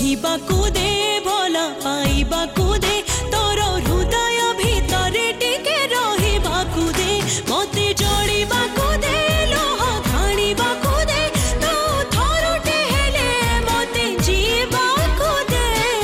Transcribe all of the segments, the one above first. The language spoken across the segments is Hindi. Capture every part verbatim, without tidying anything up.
ରହିବାକୁ ଦେ ଭଲ ପାଇବାକୁ ଦେ ତୋର ହୃଦୟ ଭିତରେ ଟିକେ ରହିବାକୁ ଦେ ମତେ ଜଳିବାକୁ ଦେ ଲହ ଢାଳିବାକୁ ଦେ ତୋ ଥରୁଟେ ହେଲେ ମତେ ଯିବାକୁ ଦେ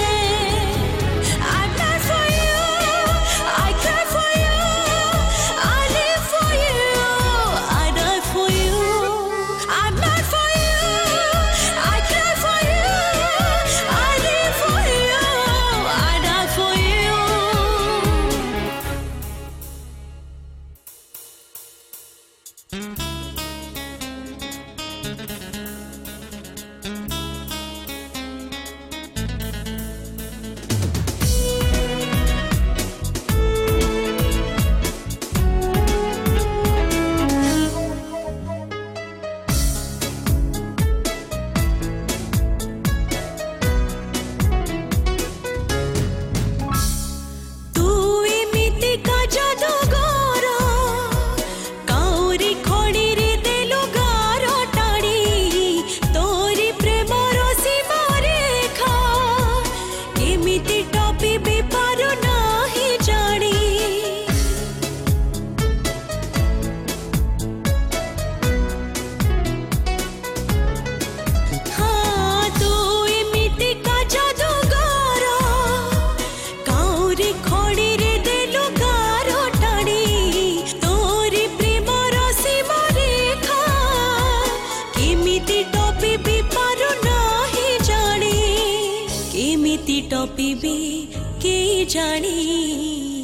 I die for you, I cry for you, I live for you, I die for you, I'm mad for you, I cry for you, I live for you, I die for you. तू एमिति का जादूगर काउरी खड़ी रे देलु गार टाड़ी तोरी प्रेमर सीमा रेखा केमिति टपी भी पारु नाही जानी हाँ तू एमिति का जादूगर काउरी खड़ी रे देलु गार टाड़ी तोरी प्रेमर सीमा रेखा केमिति टपी भी पारु नाही जानी केमिति टपी भी के जानी।